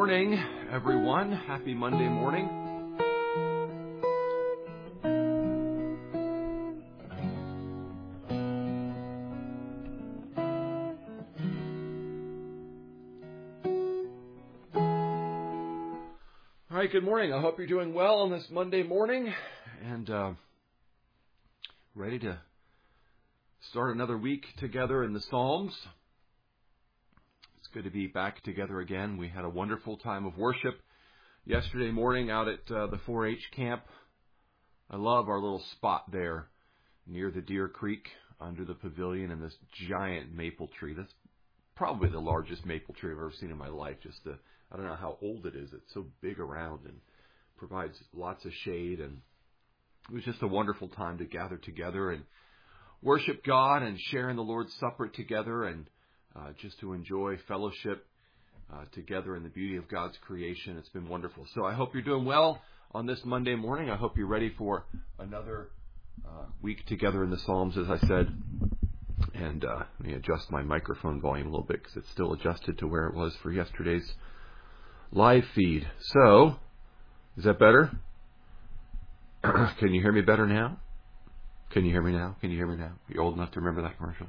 morning, everyone. Happy Monday morning. All right, good morning. I hope you're doing well on this Monday morning and ready to start another week together in the Psalms. It's good to be back together again. We had a wonderful time of worship yesterday morning out at the 4-H camp. I love our little spot there near the Deer Creek under the pavilion and this giant maple tree. That's probably the largest maple tree I've ever seen in my life. I don't know how old it is. It's so big around and provides lots of shade. And it was just a wonderful time to gather together and worship God and share in the Lord's Supper together and just to enjoy fellowship together in the beauty of God's creation. It's been wonderful. So I hope you're doing well on this Monday morning. I hope you're ready for another week together in the Psalms, as I said. And let me adjust my microphone volume a little bit because it's still adjusted to where it was for yesterday's live feed. So, is that better? Can you hear me better now? Can you hear me now? Can you hear me now? Are you old enough to remember that commercial?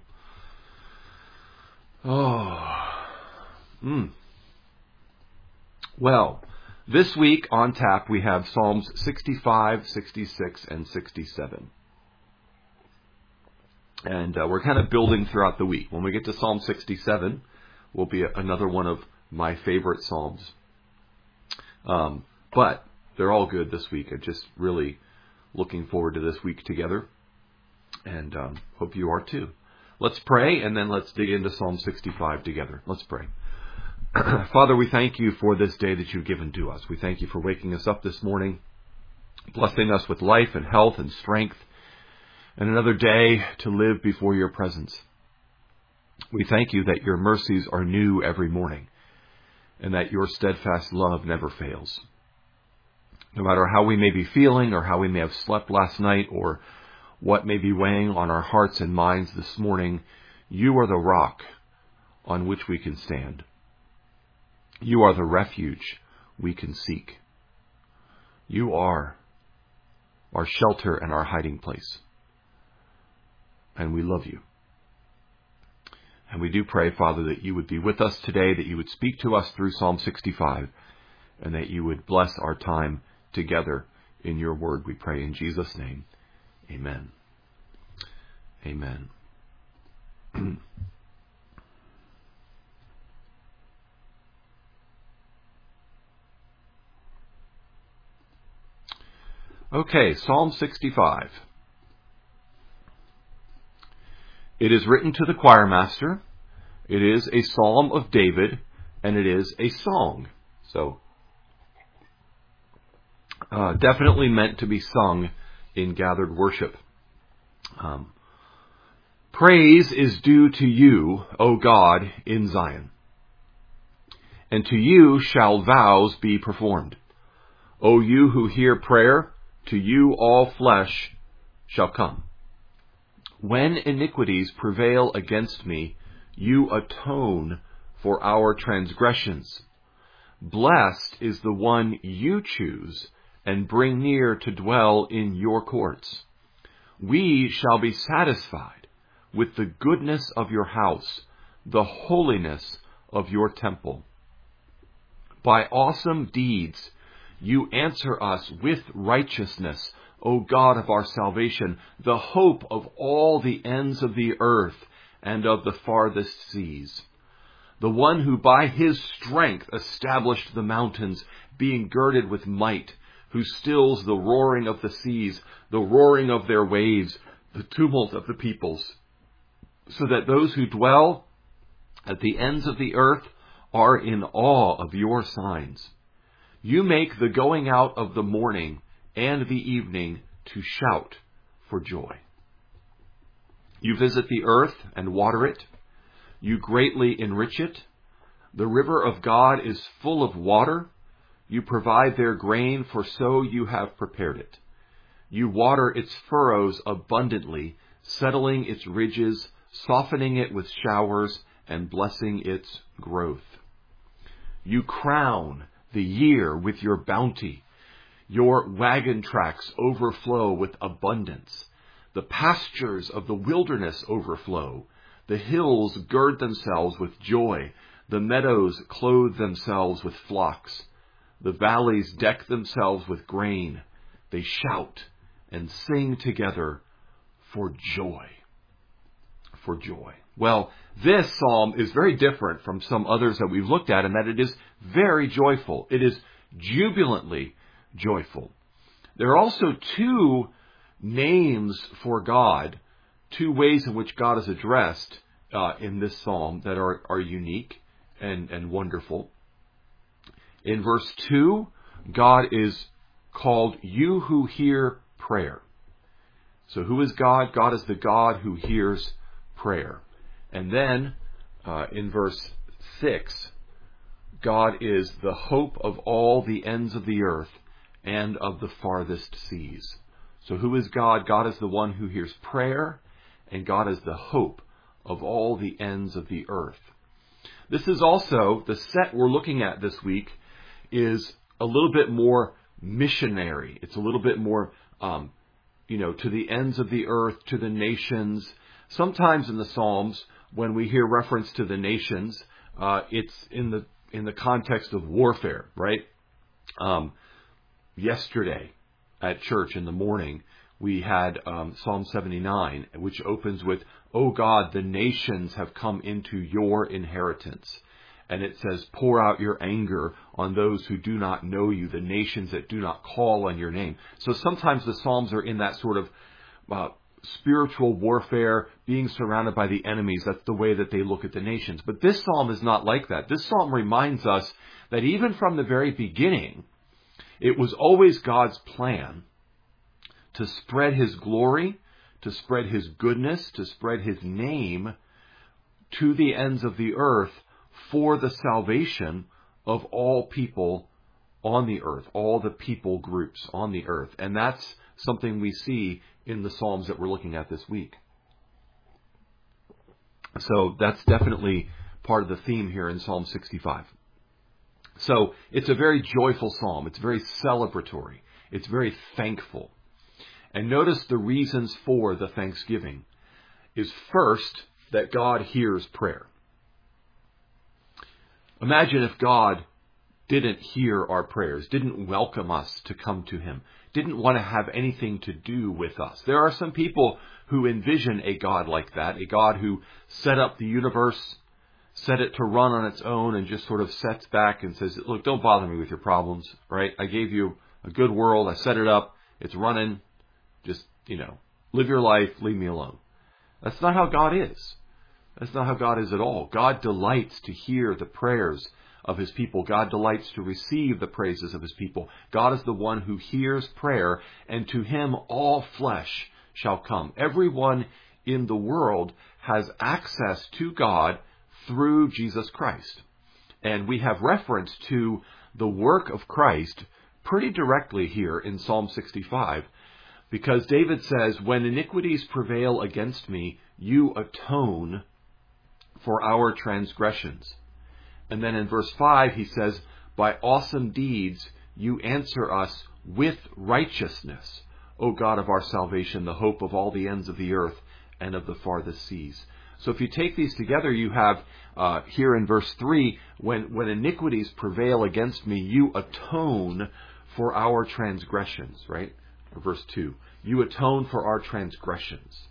Well, this week on tap we have Psalms 65, 66, and 67. And we're kind of building throughout the week. When we get to Psalm 67, will be another one of my favorite Psalms. But they're all good this week. I'm just really looking forward to this week together. And hope you are too. Let's pray, and then let's dig into Psalm 65 together. Let's pray. Father, we thank you for this day that you've given to us. We thank you for waking us up this morning, blessing us with life and health and strength, and another day to live before your presence. We thank you that your mercies are new every morning, and that your steadfast love never fails. No matter how we may be feeling, or how we may have slept last night, or what may be weighing on our hearts and minds this morning, you are the rock on which we can stand. You are the refuge we can seek. You are our shelter and our hiding place. And we love you. And we do pray, Father, that you would be with us today, that you would speak to us through Psalm 65, and that you would bless our time together in your word. We pray in Jesus' name. Amen. Amen. Okay, Psalm 65. It is written to the choir master. It is a psalm of David, and it is a song. So, definitely meant to be sung in gathered worship. Praise is due to you, O God, in Zion. And to you shall vows be performed. O you who hear prayer, to you all flesh shall come. When iniquities prevail against me, you atone for our transgressions. Blessed is the one you choose and bring near to dwell in your courts. We shall be satisfied with the goodness of your house, the holiness of your temple. By awesome deeds you answer us with righteousness, O God of our salvation, the hope of all the ends of the earth and of the farthest seas. The one who by his strength established the mountains, being girded with might, who stills the roaring of the seas, the roaring of their waves, the tumult of the peoples, so that those who dwell at the ends of the earth are in awe of your signs. You make the going out of the morning and the evening to shout for joy. You visit the earth and water it. You greatly enrich it. The river of God is full of water. You provide their grain, for so you have prepared it. You water its furrows abundantly, settling its ridges, softening it with showers, and blessing its growth. You crown the year with your bounty. Your wagon tracks overflow with abundance. The pastures of the wilderness overflow. The hills gird themselves with joy. The meadows clothe themselves with flocks. The valleys deck themselves with grain. They shout and sing together for joy. For joy. Well, this psalm is very different from some others that we've looked at in that it is very joyful. It is jubilantly joyful. There are also two names for God, two ways in which God is addressed in this psalm that are unique and wonderful. In verse 2, God is called you who hear prayer. So who is God? God is the God who hears prayer. And then in verse 6, God is the hope of all the ends of the earth and of the farthest seas. So who is God? God is the one who hears prayer, and God is the hope of all the ends of the earth. This is also, the set we're looking at this week is a little bit more missionary. It's a little bit more, to the ends of the earth, to the nations. Sometimes in the Psalms, when we hear reference to the nations, it's in the context of warfare, right? Yesterday at church in the morning, we had Psalm 79, which opens with, "O God, the nations have come into your inheritance." And it says, "Pour out your anger on those who do not know you, the nations that do not call on your name." So sometimes the Psalms are in that sort of spiritual warfare, being surrounded by the enemies. That's the way that they look at the nations. But this psalm is not like that. This psalm reminds us that even from the very beginning, it was always God's plan to spread his glory, to spread his goodness, to spread his name to the ends of the earth for the salvation of all people on the earth, all the people groups on the earth. And that's something we see in the Psalms that we're looking at this week. So that's definitely part of the theme here in Psalm 65. So it's a very joyful psalm. It's very celebratory. It's very thankful. And notice the reasons for the thanksgiving is first that God hears prayer. Imagine if God didn't hear our prayers, didn't welcome us to come to him, didn't want to have anything to do with us. There are some people who envision a God like that, a God who set up the universe, set it to run on its own, and just sort of sets back and says, "Look, don't bother me with your problems, right? I gave you a good world. I set it up. It's running. Just, live your life. Leave me alone." That's not how God is. That's not how God is at all. God delights to hear the prayers of his people. God delights to receive the praises of his people. God is the one who hears prayer, and to him all flesh shall come. Everyone in the world has access to God through Jesus Christ. And we have reference to the work of Christ pretty directly here in Psalm 65, because David says, "When iniquities prevail against me, you atone for our transgressions." And then in verse 5, he says, "By awesome deeds you answer us with righteousness, O God of our salvation, the hope of all the ends of the earth and of the farthest seas." So if you take these together, you have here in verse 3, when iniquities prevail against me, you atone for our transgressions, right? Or verse 2, you atone for our transgressions.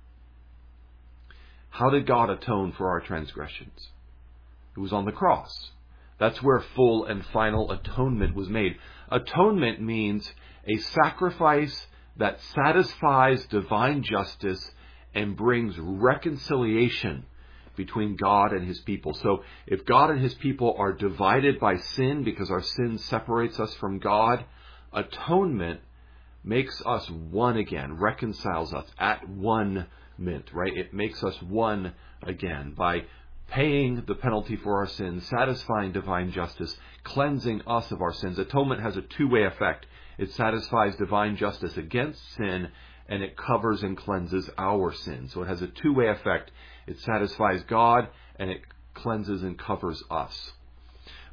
How did God atone for our transgressions? It was on the cross. That's where full and final atonement was made. Atonement means a sacrifice that satisfies divine justice and brings reconciliation between God and his people. So if God and his people are divided by sin because our sin separates us from God, atonement makes us one again, reconciles us at one mint, right? It makes us one again by paying the penalty for our sins, satisfying divine justice, cleansing us of our sins. Atonement has a two-way effect. It satisfies divine justice against sin, and it covers and cleanses our sins. So it has a two-way effect. It satisfies God, and it cleanses and covers us.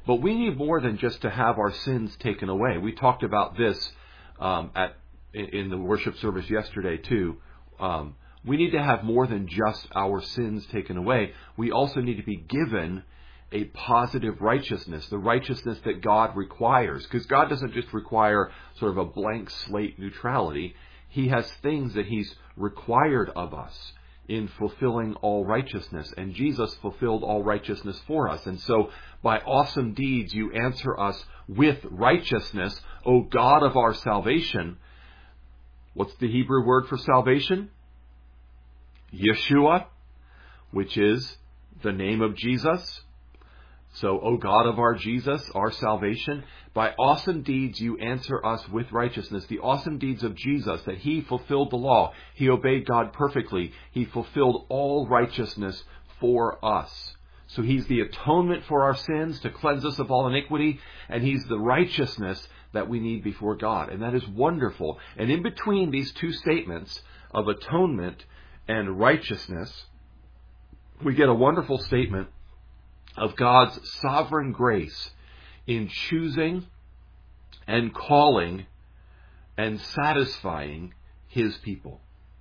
But we need more than just to have our sins taken away. We talked about this in the worship service yesterday too. We need to have more than just our sins taken away. We also need to be given a positive righteousness, the righteousness that God requires. Because God doesn't just require sort of a blank slate neutrality. He has things that He's required of us in fulfilling all righteousness. And Jesus fulfilled all righteousness for us. And so by awesome deeds you answer us with righteousness, O God of our salvation. What's the Hebrew word for salvation? Yeshua, which is the name of Jesus. So, O God of our Jesus, our salvation, by awesome deeds you answer us with righteousness. The awesome deeds of Jesus, that He fulfilled the law. He obeyed God perfectly. He fulfilled all righteousness for us. So He's the atonement for our sins to cleanse us of all iniquity, and He's the righteousness that we need before God. And that is wonderful. And in between these two statements of atonement and righteousness, we get a wonderful statement of God's sovereign grace in choosing and calling and satisfying His people.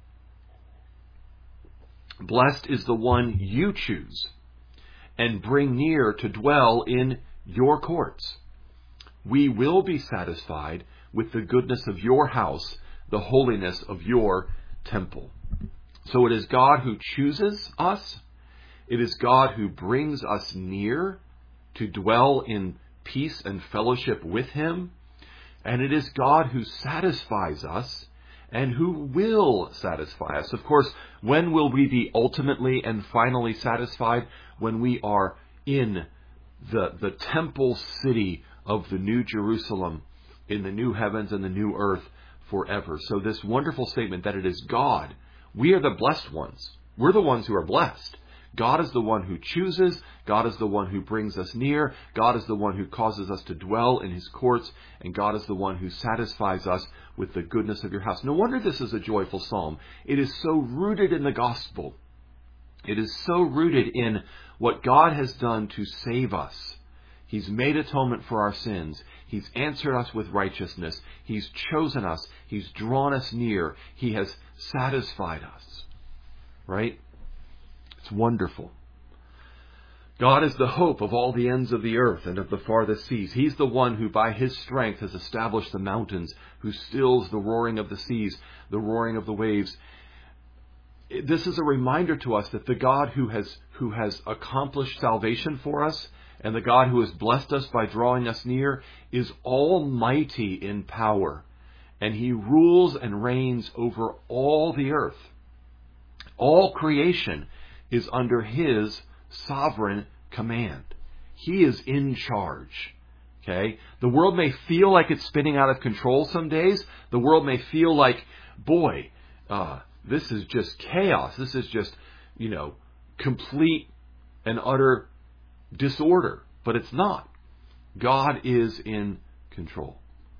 Blessed is the one you choose and bring near to dwell in your courts. We will be satisfied with the goodness of your house, the holiness of your temple. So it is God who chooses us. It is God who brings us near to dwell in peace and fellowship with Him. And it is God who satisfies us and who will satisfy us. Of course, when will we be ultimately and finally satisfied? When we are in the temple city of the New Jerusalem, in the new heavens and the new earth forever. So this wonderful statement that it is God. We are the blessed ones. We're the ones who are blessed. God is the one who chooses. God is the one who brings us near. God is the one who causes us to dwell in His courts. And God is the one who satisfies us with the goodness of your house. No wonder this is a joyful psalm. It is so rooted in the gospel. It is so rooted in what God has done to save us. He's made atonement for our sins. He's answered us with righteousness. He's chosen us. He's drawn us near. He has satisfied us. Right? It's wonderful. God is the hope of all the ends of the earth and of the farthest seas. He's the one who by His strength has established the mountains, who stills the roaring of the seas, the roaring of the waves. This is a reminder to us that the God who has accomplished salvation for us and the God who has blessed us by drawing us near is almighty in power. And He rules and reigns over all the earth. All creation is under His sovereign command. He is in charge. Okay? The world may feel like it's spinning out of control some days. The world may feel like, boy, this is just chaos. This is just, complete and utter disorder. But it's not. God is in control.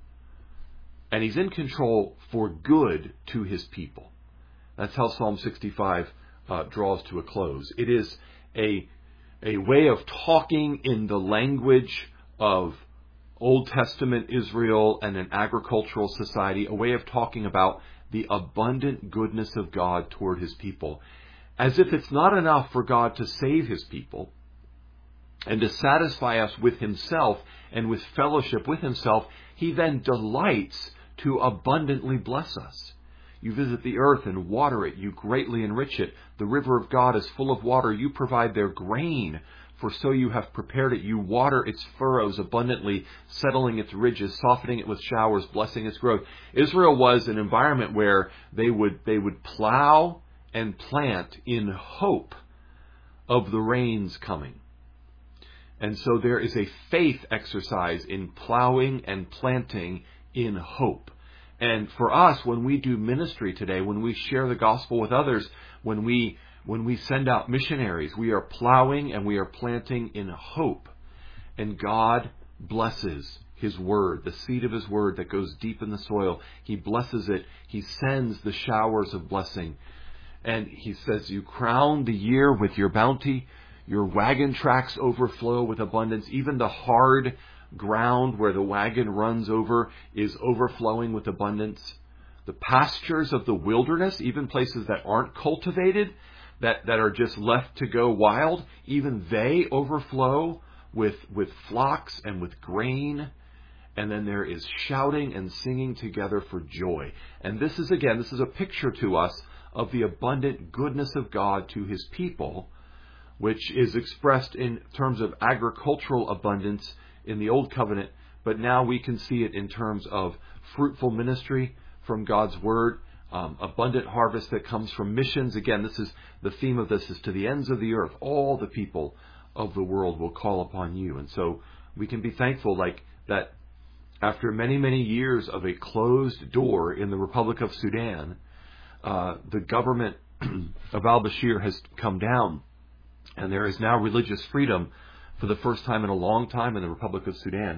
And He's in control for good to His people. That's how Psalm 65 draws to a close. It is a way of talking in the language of Old Testament Israel and an agricultural society, a way of talking about the abundant goodness of God toward His people. As if it's not enough for God to save His people and to satisfy us with Himself and with fellowship with Himself, He then delights to abundantly bless us. You visit the earth and water it. You greatly enrich it. The river of God is full of water. You provide their grain, for so you have prepared it. You water its furrows abundantly, settling its ridges, softening it with showers, blessing its growth. Israel was an environment where they would plow and plant in hope of the rains coming. And so there is a faith exercise in plowing and planting in hope. And for us, when we do ministry today, when we share the gospel with others, when we send out missionaries, we are plowing and we are planting in hope. And God blesses His word, the seed of His word that goes deep in the soil. He blesses it. He sends the showers of blessing. And He says, you crown the year with your bounty. Your wagon tracks overflow with abundance. Even the hard ground where the wagon runs over is overflowing with abundance. The pastures of the wilderness, even places that aren't cultivated, that are just left to go wild, even they overflow with flocks and with grain. And then there is shouting and singing together for joy. And this is a picture to us of the abundant goodness of God to His people, which is expressed in terms of agricultural abundance in the Old Covenant, but now we can see it in terms of fruitful ministry from God's Word, abundant harvest that comes from missions. Again, this is the theme of this, is to the ends of the earth, all the people of the world will call upon you. And so we can be thankful like that after many, many years of a closed door in the Republic of Sudan, the government of al-Bashir has come down, and there is now religious freedom for the first time in a long time in the Republic of Sudan.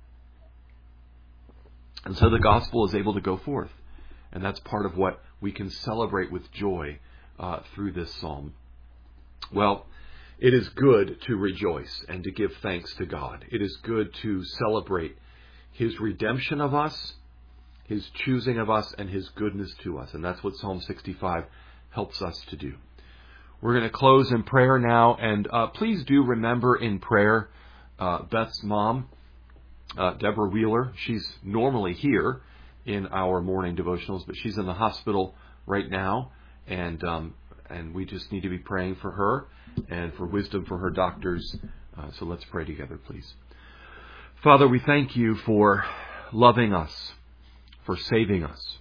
And so the gospel is able to go forth. And that's part of what we can celebrate with joy through this psalm. Well, it is good to rejoice and to give thanks to God. It is good to celebrate His redemption of us, His choosing of us, and His goodness to us. And that's what Psalm 65 helps us to do. We're going to close in prayer now. And please do remember in prayer Beth's mom, Deborah Wheeler. She's normally here in our morning devotionals, but she's in the hospital right now. And we just need to be praying for her and for wisdom for her doctors. So let's pray together, please. Father, we thank you for loving us, for saving us,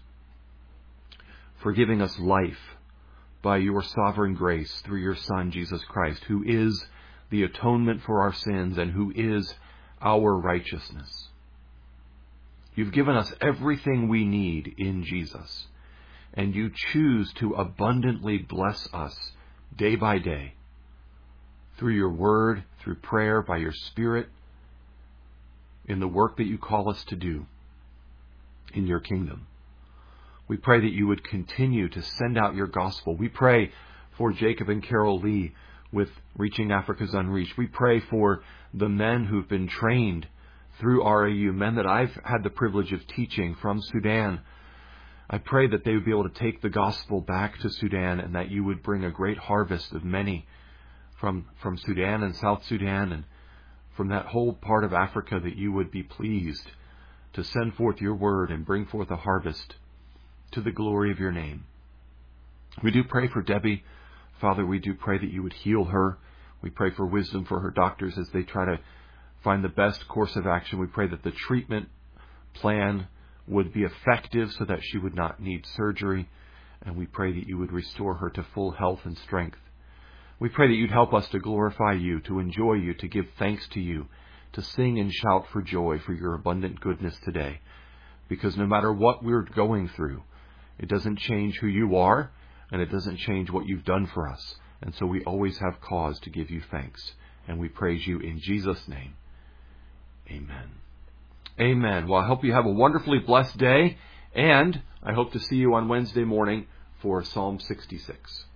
for giving us life by your sovereign grace through your Son, Jesus Christ, who is the atonement for our sins and who is our righteousness. You've given us everything we need in Jesus, and you choose to abundantly bless us day by day through your word, through prayer, by your Spirit, in the work that you call us to do in your kingdom. We pray that you would continue to send out your gospel. We pray for Jacob and Carol Lee with Reaching Africa's Unreached. We pray for the men who've been trained through RAU, men that I've had the privilege of teaching from Sudan. I pray that they would be able to take the gospel back to Sudan, and that you would bring a great harvest of many from Sudan and South Sudan and from that whole part of Africa, that you would be pleased to send forth your word and bring forth a harvest to the glory of your name. We do pray for Debbie. Father, we do pray that you would heal her. We pray for wisdom for her doctors as they try to find the best course of action. We pray that the treatment plan would be effective so that she would not need surgery. And we pray that you would restore her to full health and strength. We pray that you'd help us to glorify you, to enjoy you, to give thanks to you, to sing and shout for joy for your abundant goodness today. Because no matter what we're going through, it doesn't change who you are, and it doesn't change what you've done for us. And so we always have cause to give you thanks. And we praise you in Jesus' name. Amen. Amen. Well, I hope you have a wonderfully blessed day, and I hope to see you on Wednesday morning for Psalm 66.